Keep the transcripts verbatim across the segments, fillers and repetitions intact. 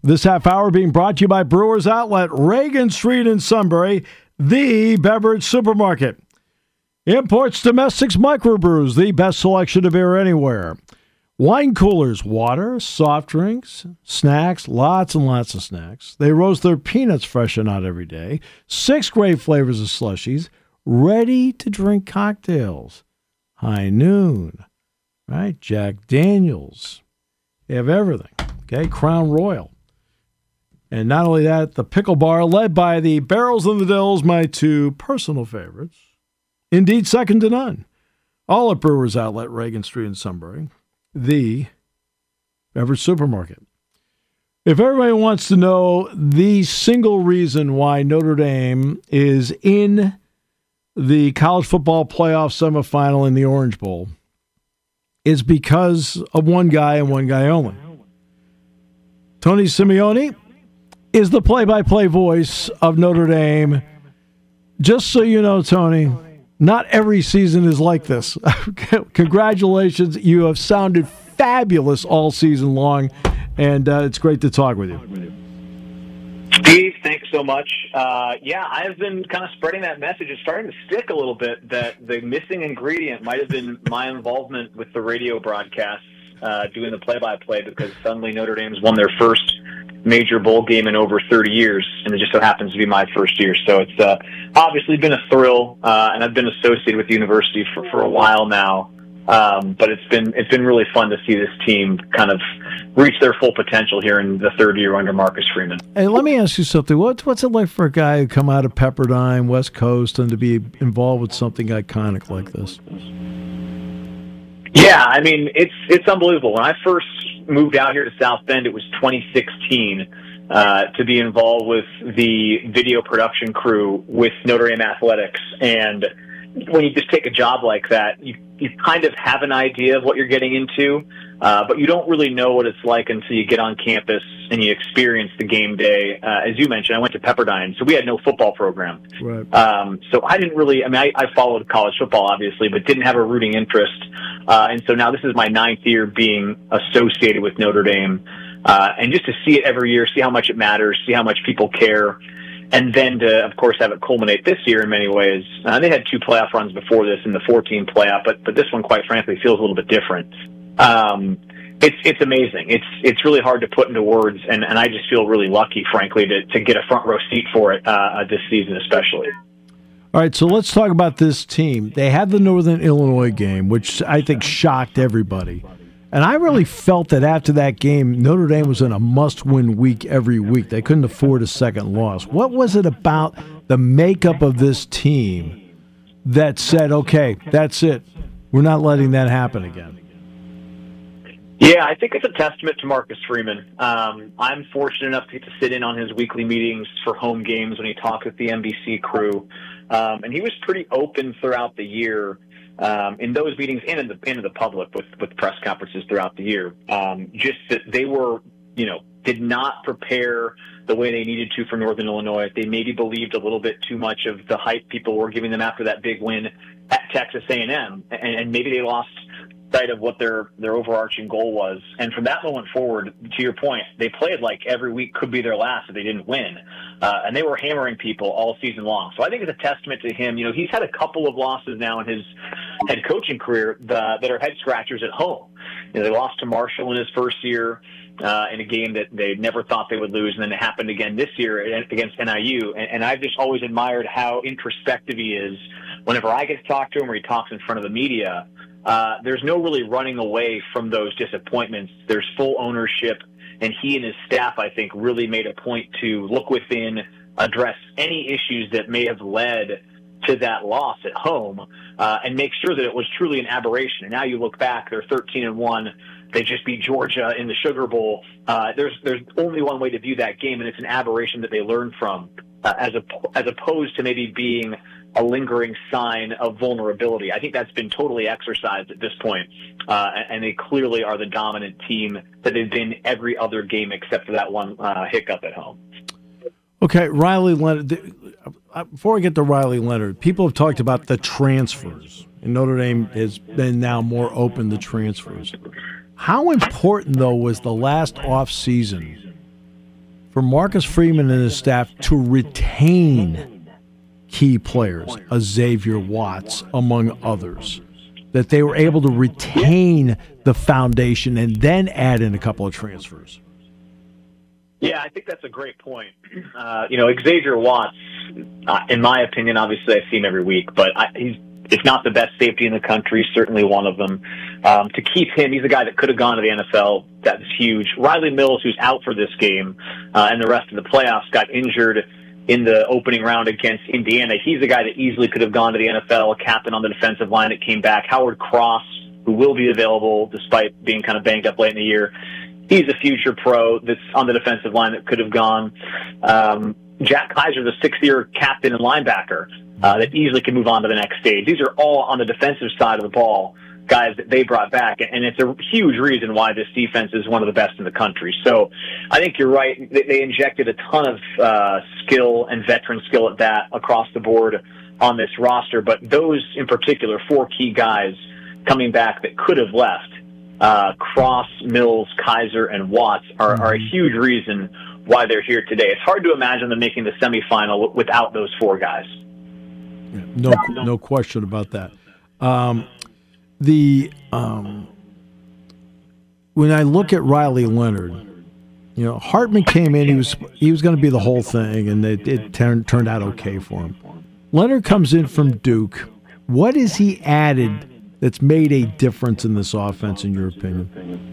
This half hour being brought to you by Brewers Outlet, Reagan Street in Sunbury, the beverage supermarket. Imports, domestics, microbrews, the best selection of beer anywhere. Wine coolers, water, soft drinks, snacks, lots and lots of snacks. They roast their peanuts fresh and out every day. Six great flavors of slushies, ready-to-drink cocktails. High Noon, right? Jack Daniels. They have everything, okay? Crown Royal. And not only that, the pickle bar led by the Barrels and the Dills, my two personal favorites. Indeed, second to none. All at Brewers Outlet, Reagan Street in Sunbury, the beverage supermarket. If everybody wants to know the single reason why Notre Dame is in the college football playoff semifinal in the Orange Bowl, it's because of one guy and one guy only. Tony Simeone is the play-by-play voice of Notre Dame. Just so you know, Tony, not every season is like this. Congratulations. You have sounded fabulous all season long, and uh, it's great to talk with you. Steve, thanks so much. Uh, yeah, I've been kind of spreading that message. It's starting to stick a little bit that the missing ingredient might have been my involvement with the radio broadcasts, uh, doing the play-by-play, because suddenly Notre Dame's won their first major bowl game in over thirty years, and it just so happens to be my first year. So it's uh, obviously been a thrill, uh, and I've been associated with the university for, for a while now. Um, but it's been it's been really fun to see this team kind of reach their full potential here in the third year under Marcus Freeman. Hey, let me ask you something. What, what's it like for a guy who come out of Pepperdine, West Coast, and to be involved with something iconic like this? Yeah, I mean, it's it's unbelievable. When I first moved out here to South Bend, it was twenty sixteen. Uh, to be involved with the video production crew with Notre Dame Athletics. And when you just take a job like that, you, you kind of have an idea of what you're getting into, uh, but you don't really know what it's like until you get on campus and you experience the game day. Uh, as you mentioned, I went to Pepperdine, so we had no football program. Right. Um, so I didn't really, I mean, I, I followed college football, obviously, but didn't have a rooting interest. Uh, and so now this is my ninth year being associated with Notre Dame. Uh, and just to see it every year, see how much it matters, see how much people care, and then to, of course, have it culminate this year in many ways. Uh, they had two playoff runs before this in the fourteen playoff, but but this one, quite frankly, feels a little bit different. Um, it's it's amazing. It's it's really hard to put into words, and, and I just feel really lucky, frankly, to, to get a front row seat for it uh, this season especially. All right, so let's talk about this team. They had the Northern Illinois game, which I think shocked everybody. And I really felt that after that game, Notre Dame was in a must-win week every week. They couldn't afford a second loss. What was it about the makeup of this team that said, okay, that's it, we're not letting that happen again? Yeah, I think it's a testament to Marcus Freeman. Um, I'm fortunate enough to get to sit in on his weekly meetings for home games when he talks with the N B C crew. Um, and he was pretty open throughout the year Um, in those meetings and in the, and in the public with, with press conferences throughout the year, um, just that they were, you know, did not prepare the way they needed to for Northern Illinois. They maybe believed a little bit too much of the hype people were giving them after that big win at Texas A and M, and, and maybe they lost sight of what their, their overarching goal was. And from that moment forward, to your point, they played like every week could be their last if they didn't win. Uh, and they were hammering people all season long. So I think it's a testament to him. You know, he's had a couple of losses now in his head coaching career the, that are head scratchers at home. You know, they lost to Marshall in his first year uh, in a game that they never thought they would lose. And then it happened again this year against N I U. And, and I've just always admired how introspective he is. Whenever I get to talk to him or he talks in front of the media, uh, there's no really running away from those disappointments. There's full ownership. And he and his staff, I think, really made a point to look within, address any issues that may have led to that loss at home, uh, and make sure that it was truly an aberration. And now you look back, they're thirteen and one. They just beat Georgia in the Sugar Bowl. Uh, there's there's only one way to view that game, and it's an aberration that they learned from, uh, as a, as opposed to maybe being a lingering sign of vulnerability. I think that's been totally exercised at this point, uh, and they clearly are the dominant team that they've been every other game except for that one uh, hiccup at home. Okay, Riley Leonard. Before I get to Riley Leonard, people have talked about the transfers, and Notre Dame has been now more open to transfers. How important, though, was the last offseason for Marcus Freeman and his staff to retain key players, a Xavier Watts, among others, that they were able to retain the foundation and then add in a couple of transfers. Yeah, I think that's a great point. Uh, you know, Xavier Watts, uh, in my opinion, obviously I see him every week, but I, he's if not the best safety in the country, certainly one of them. Um, to keep him, he's a guy that could have gone to the N F L. That was huge. Riley Mills, who's out for this game uh, and the rest of the playoffs, got injured in the opening round against Indiana. He's a guy that easily could have gone to the N F L, a captain on the defensive line that came back. Howard Cross, who will be available despite being kind of banged up late in the year. He's a future pro that's on the defensive line that could have gone. Um, Jack Kaiser, the sixth-year captain and linebacker, uh, that easily can move on to the next stage. These are all on the defensive side of the ball, guys that they brought back, and it's a huge reason why this defense is one of the best in the country. So I think you're right. They injected a ton of uh, skill and veteran skill at that across the board on this roster, but those in particular, four key guys coming back that could have left, uh, Cross, Mills, Kaiser, and Watts, are, are a huge reason why they're here today. It's hard to imagine them making the semifinal without those four guys. Yeah, no, no question about that. Um, the um, when I look at Riley Leonard, you know, Hartman came in. He was he was going to be the whole thing, and it, it turned turned out okay for him. Leonard comes in from Duke. What has he added that's made a difference in this offense, in your opinion?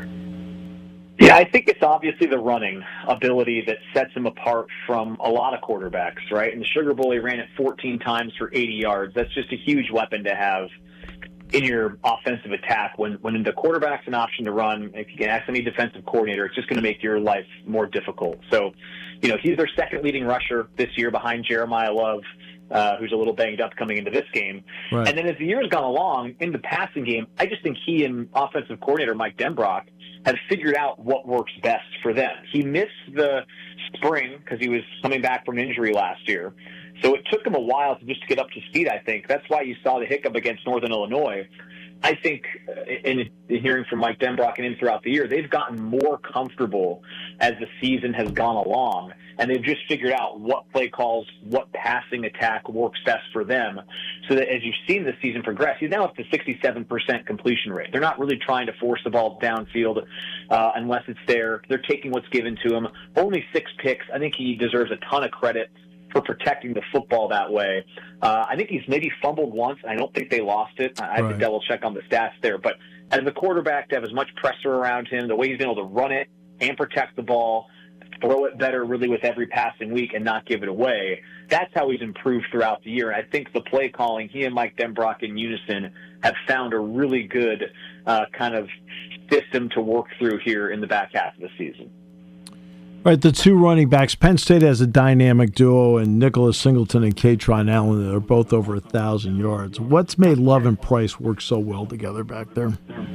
Yeah, I think it's obviously the running ability that sets him apart from a lot of quarterbacks, right? In the Sugar Bowl, he ran it fourteen times for eighty yards. That's just a huge weapon to have in your offensive attack. When when the quarterback's an option to run, if you can ask any defensive coordinator, it's just going to make your life more difficult. So, you know, he's their second leading rusher this year behind Jeremiah Love, uh, who's a little banged up coming into this game. Right. And then as the year's gone along, in the passing game, I just think he and offensive coordinator Mike Denbrock have figured out what works best for them. He missed the spring because he was coming back from injury last year. So it took him a while to just get up to speed, I think. That's why you saw the hiccup against Northern Illinois. I think, in, in hearing from Mike Denbrock and him throughout the year, they've gotten more comfortable as the season has gone along, and they've just figured out what play calls, what passing attack works best for them, so that as you've seen the season progress, he's now up to sixty-seven percent completion rate. They're not really trying to force the ball downfield uh, unless it's there. They're taking what's given to him. Only six picks. I think he deserves a ton of credit for protecting the football that way. Uh, I think he's maybe fumbled once. I don't think they lost it. I have right. to double check on the stats there. But as a quarterback, to have as much pressure around him, the way he's been able to run it and protect the ball, throw it better really with every passing week and not give it away, that's how he's improved throughout the year. And I think the play calling, he and Mike Denbrock in unison have found a really good uh, kind of system to work through here in the back half of the season. Right, the two running backs, Penn State has a dynamic duo, and Nicholas Singleton and Katron Allen that are both over a thousand yards. What's made Love and Price work so well together back there?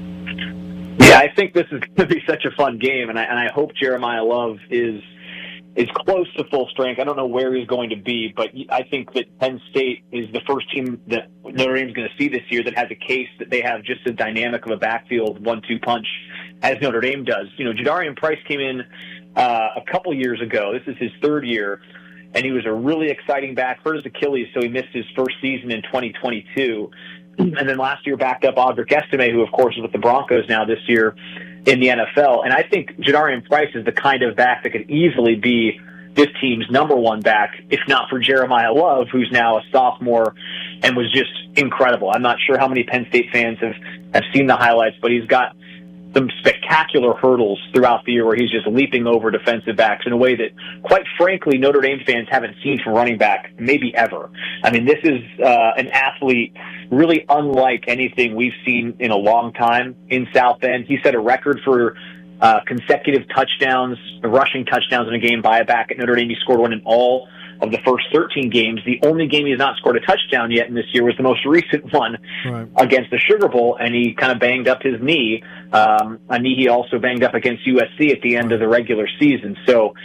Yeah, I think this is going to be such a fun game, and I, and I hope Jeremiah Love is is close to full strength. I don't know where he's going to be, but I think that Penn State is the first team that Notre Dame's going to see this year that has a case that they have just as dynamic of a backfield one two punch as Notre Dame does. You know, Jadarian Price came in Uh, a couple years ago. This is his third year, and he was a really exciting back. Hurt his Achilles, so he missed his first season in twenty twenty-two. And then last year backed up Audric Estime, who, of course, is with the Broncos now this year in the N F L. And I think Jadarian Price is the kind of back that could easily be this team's number one back, if not for Jeremiah Love, who's now a sophomore and was just incredible. I'm not sure how many Penn State fans have, have seen the highlights, but he's got some spectacular hurdles throughout the year where he's just leaping over defensive backs in a way that, quite frankly, Notre Dame fans haven't seen from running back maybe ever. I mean, this is uh, an athlete really unlike anything we've seen in a long time in South Bend. He set a record for uh, consecutive touchdowns, rushing touchdowns in a game by a back at Notre Dame. He scored one in all of the first thirteen games. The only game he has not scored a touchdown yet in this year was the most recent one right. against the Sugar Bowl, and he kind of banged up his knee. Um, a knee he also banged up against U S C at the end right. of the regular season. So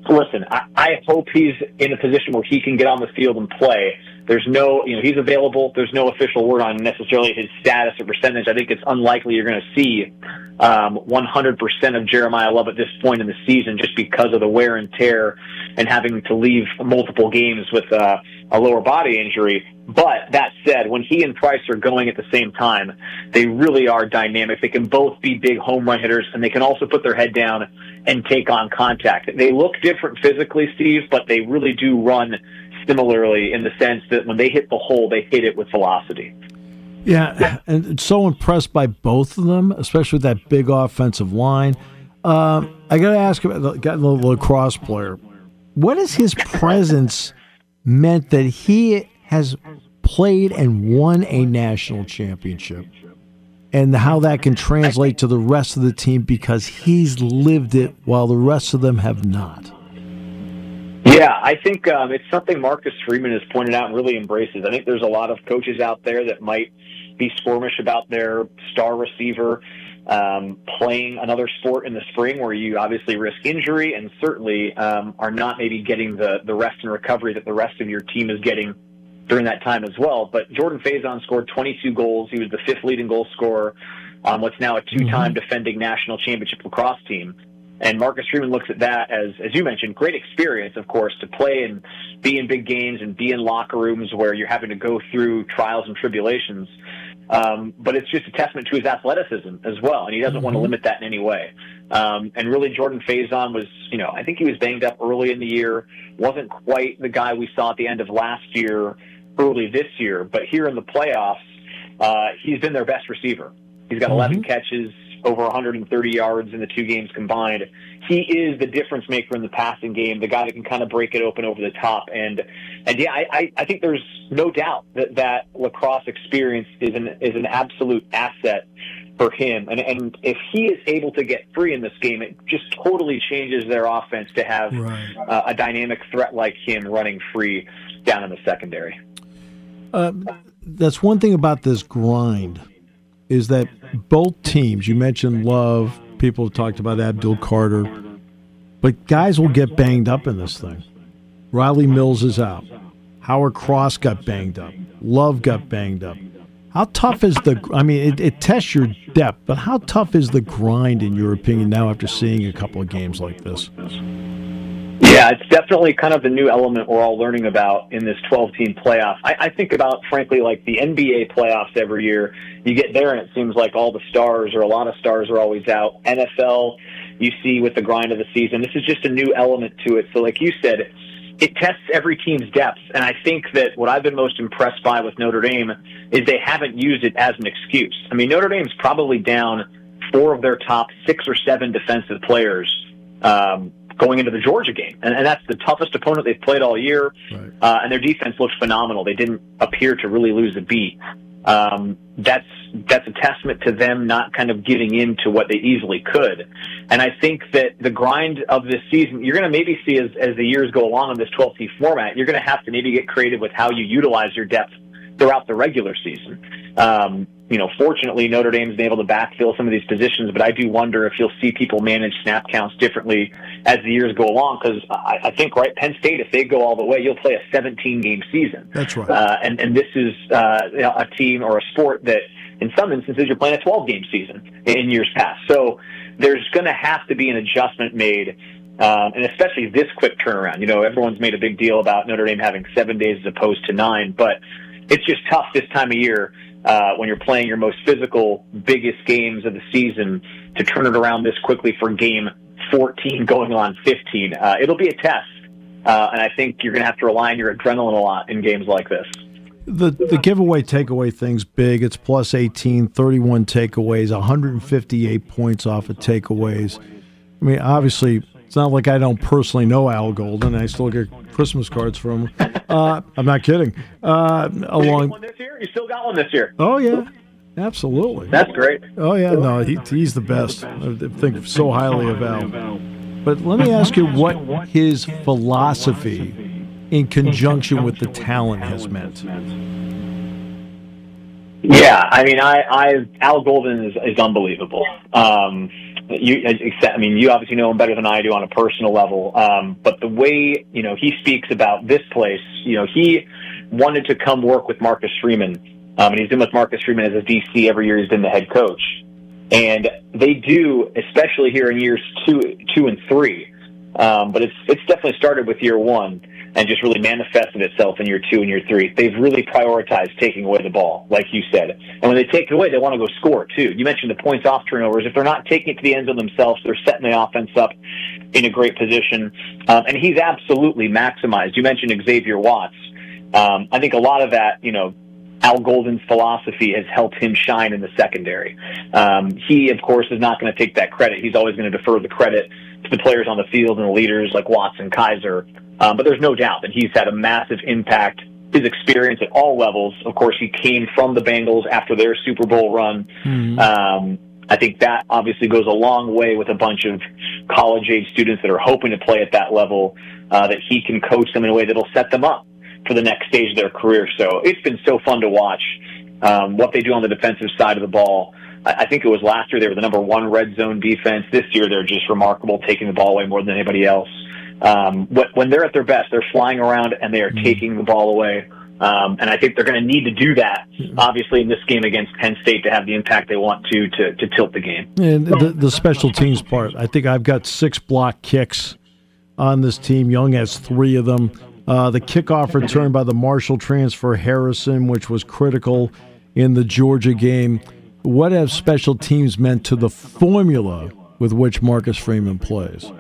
Listen, I, I hope he's in a position where he can get on the field and play. There's no, you know, he's available. There's no official word on necessarily his status or percentage. I think it's unlikely you're going to see um, one hundred percent of Jeremiah Love at this point in the season just because of the wear and tear and having to leave multiple games with uh, a lower body injury. But that said, when he and Price are going at the same time, they really are dynamic. They can both be big home run hitters, and they can also put their head down and take on contact. They look different physically, Steve, but they really do run similarly in the sense that when they hit the hole, they hit it with velocity. Yeah, and so impressed by both of them, especially with that big offensive line. Uh, I got to ask about the, got the lacrosse player. What has his presence meant that he has played and won a national championship, and how that can translate to the rest of the team because he's lived it while the rest of them have not? Yeah, I think um, it's something Marcus Freeman has pointed out and really embraces. I think there's a lot of coaches out there that might be squirmish about their star receiver um, playing another sport in the spring where you obviously risk injury and certainly um, are not maybe getting the, the rest and recovery that the rest of your team is getting during that time as well. But Jordan Faison scored twenty-two goals. He was the fifth leading goal scorer on what's now a two-time mm-hmm. defending national championship lacrosse team. And Marcus Freeman looks at that as, as you mentioned, great experience, of course, to play and be in big games and be in locker rooms where you're having to go through trials and tribulations. Um, but it's just a testament to his athleticism as well, and he doesn't mm-hmm. want to limit that in any way. Um, and really, Jordan Faison was, you know, I think he was banged up early in the year, wasn't quite the guy we saw at the end of last year, early this year. But here in the playoffs, uh, he's been their best receiver. He's got mm-hmm. eleven catches, over one hundred thirty yards in the two games combined. He is the difference maker in the passing game, the guy that can kind of break it open over the top. And, and yeah, I, I think there's no doubt that that lacrosse experience is an, is an absolute asset for him. And, and if he is able to get free in this game, it just totally changes their offense to have right. uh, a dynamic threat like him running free down in the secondary. Uh, that's one thing about this grind is that both teams, you mentioned Love, people have talked about Abdul Carter, but guys will get banged up in this thing. Riley Mills is out. Howard Cross got banged up. Love got banged up. How tough is the, I mean, it, it tests your depth, but how tough is the grind, in your opinion, now after seeing a couple of games like this? Yeah, it's definitely kind of the new element we're all learning about in this twelve-team playoff. I, I think about, frankly, like the N B A playoffs every year. You get there and it seems like all the stars or a lot of stars are always out. N F L, you see with the grind of the season. This is just a new element to it. So like you said, it tests every team's depth. And I think that what I've been most impressed by with Notre Dame is they haven't used it as an excuse. I mean, Notre Dame's probably down four of their top six or seven defensive players um, going into the Georgia game. And, and that's the toughest opponent they've played all year. Right. Uh, and their defense looked phenomenal. They didn't appear to really lose a beat. Um, that's, that's a testament to them not kind of giving in to what they easily could. And I think that the grind of this season, you're going to maybe see as, as the years go along in this twelve-team format, you're going to have to maybe get creative with how you utilize your depth throughout the regular season. Um, you know, fortunately, Notre Dame's been able to backfill some of these positions, but I do wonder if you'll see people manage snap counts differently as the years go along, because I, I think, right, Penn State, if they go all the way, you'll play a seventeen-game season. That's right. Uh, and, and this is uh, you know, a team or a sport that, in some instances, you're playing a twelve-game season in years past. So there's going to have to be an adjustment made, um, and especially this quick turnaround. You know, everyone's made a big deal about Notre Dame having seven days as opposed to nine, but it's just tough this time of year uh, when you're playing your most physical, biggest games of the season to turn it around this quickly for game fourteen going on fifteen. Uh, it'll be a test, uh, and I think you're going to have to rely on your adrenaline a lot in games like this. The the giveaway takeaway thing's big. It's plus eighteen, thirty-one takeaways, one hundred fifty-eight points off of takeaways. I mean, obviously, it's not like I don't personally know Al Golden. I still get Christmas cards from him. Uh, I'm not kidding. Uh, along, one this year? You still got one this year? Oh, yeah. Absolutely. That's great. Oh, yeah. No, he, he's the best. I think so highly of Al. But let me ask you what his philosophy in conjunction with the talent has meant. Yeah, I mean, I, I Al Golden is, is unbelievable. Um, you, I mean, you obviously know him better than I do on a personal level. Um, but the way, you know, he speaks about this place, you know, he wanted to come work with Marcus Freeman. Um, and he's been with Marcus Freeman as a D C every year he's been the head coach. And they do, especially here in years two, two and three. Um, but it's, it's definitely started with year one and just really manifested itself in year two and year three. They've really prioritized taking away the ball, like you said. And when they take it away, they want to go score, too. You mentioned the points off turnovers. If they're not taking it to the end zone themselves, they're setting the offense up in a great position. Um, and he's absolutely maximized. You mentioned Xavier Watts. Um, I think a lot of that, you know, Al Golden's philosophy has helped him shine in the secondary. Um, he, of course, is not going to take that credit. He's always going to defer the credit to the players on the field and the leaders like Watts and Kaiser. Um, but there's no doubt that he's had a massive impact. His experience at all levels. Of course, he came from the Bengals after their Super Bowl run. Mm-hmm. Um, I think that obviously goes a long way with a bunch of college-age students that are hoping to play at that level, uh, that he can coach them in a way that'll set them up for the next stage of their career. So it's been so fun to watch um, what they do on the defensive side of the ball. I, I think it was last year they were the number one red zone defense. This year they're just remarkable, taking the ball away more than anybody else. Um, when they're at their best, they're flying around and they are mm-hmm. taking the ball away. Um, and I think they're going to need to do that, obviously, in this game against Penn State to have the impact they want to to, to tilt the game. And the, the special teams part, I think I've got six block kicks on this team. Young has three of them. Uh, the kickoff return by the Marshall transfer Harrison, which was critical in the Georgia game. What have special teams meant to the formula with which Marcus Freeman plays?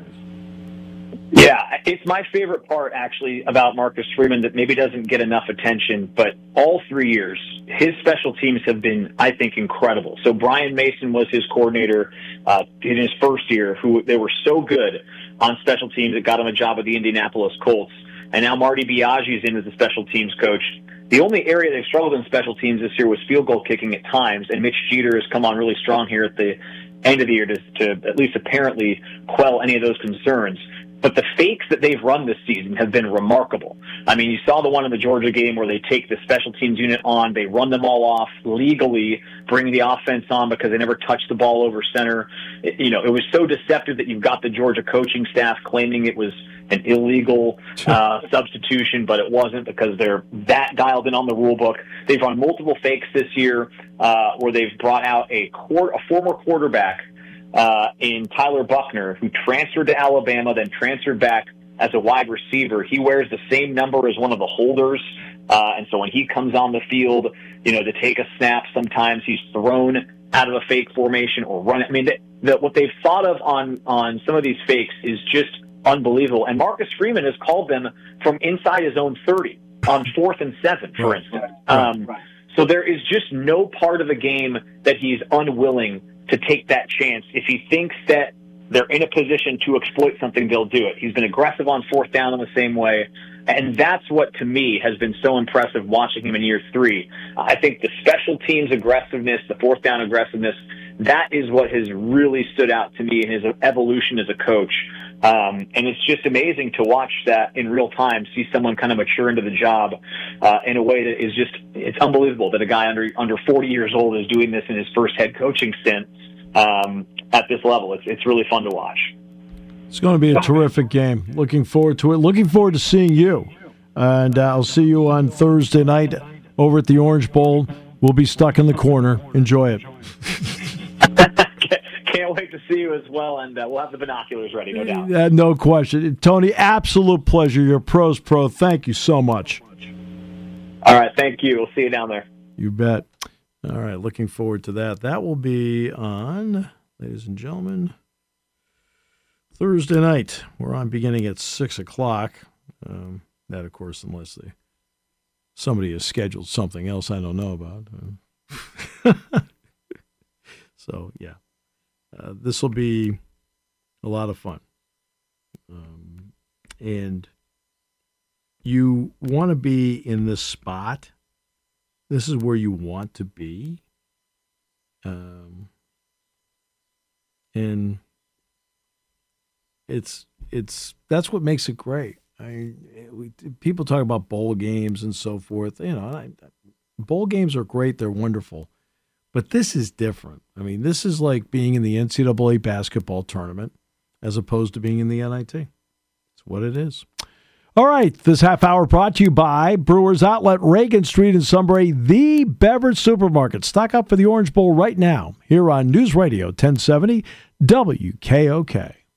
Yeah, it's my favorite part, actually, about Marcus Freeman that maybe doesn't get enough attention, but all three years, his special teams have been, I think, incredible. So Brian Mason was his coordinator uh, in his first year, who they were so good on special teams that got him a job with the Indianapolis Colts. And now Marty Biaggi is in as a special teams coach. The only area they struggled in special teams this year was field goal kicking at times, and Mitch Jeter has come on really strong here at the end of the year to, to at least apparently quell any of those concerns. But the fakes that they've run this season have been remarkable. I mean, you saw the one in the Georgia game where they take the special teams unit on, they run them all off legally, bring the offense on because they never touched the ball over center. It, you know, it was so deceptive that you've got the Georgia coaching staff claiming it was an illegal uh, substitution, but it wasn't because they're that dialed in on the rule book. They've run multiple fakes this year uh, where they've brought out a, quor- a former quarterback Uh, in Tyler Buckner, who transferred to Alabama, then transferred back as a wide receiver. He wears the same number as one of the holders, uh, and so when he comes on the field, you know, to take a snap, sometimes he's thrown out of a fake formation or run. I mean, the, the, what they've thought of on on some of these fakes is just unbelievable. And Marcus Freeman has called them from inside his own thirty on fourth and seven, for right. instance. Um, right. So there is just no part of the game that he's unwilling to take that chance. If he thinks that they're in a position to exploit something, they'll do it. He's been aggressive on fourth down in the same way. And that's what, to me, has been so impressive watching him in year three. I think the special teams aggressiveness, the fourth down aggressiveness, that is what has really stood out to me in his evolution as a coach. Um, and it's just amazing to watch that in real time, see someone kind of mature into the job uh, in a way that is just, it's unbelievable that a guy under under forty years old is doing this in his first head coaching stint um, at this level. It's, it's really fun to watch. It's going to be a terrific game. Looking forward to it. Looking forward to seeing you. And uh, I'll see you on Thursday night over at the Orange Bowl. We'll be stuck in the corner. Enjoy it. Can't wait to see you as well, and uh, we'll have the binoculars ready, no doubt. Uh, no question. Tony, absolute pleasure. You're pro's pro. Thank you so much. All right, thank you. We'll see you down there. You bet. All right, looking forward to that. That will be on, ladies and gentlemen, Thursday night. We're on beginning at six o'clock. Um, that, of course, unless they, somebody has scheduled something else I don't know about. So, yeah. Uh, this will be a lot of fun. Um, and you want to be in this spot. This is where you want to be. Um, and it's, it's, that's what makes it great. I, we, people talk about bowl games and so forth. You know, I, bowl games are great. They're wonderful. But this is different. I mean, this is like being in the N C double A basketball tournament as opposed to being in the N I T. It's what it is. All right, this half hour brought to you by Brewers Outlet, Reagan Street in Sunbury, the beverage supermarket. Stock up for the Orange Bowl right now here on News Radio ten seventy W K O K.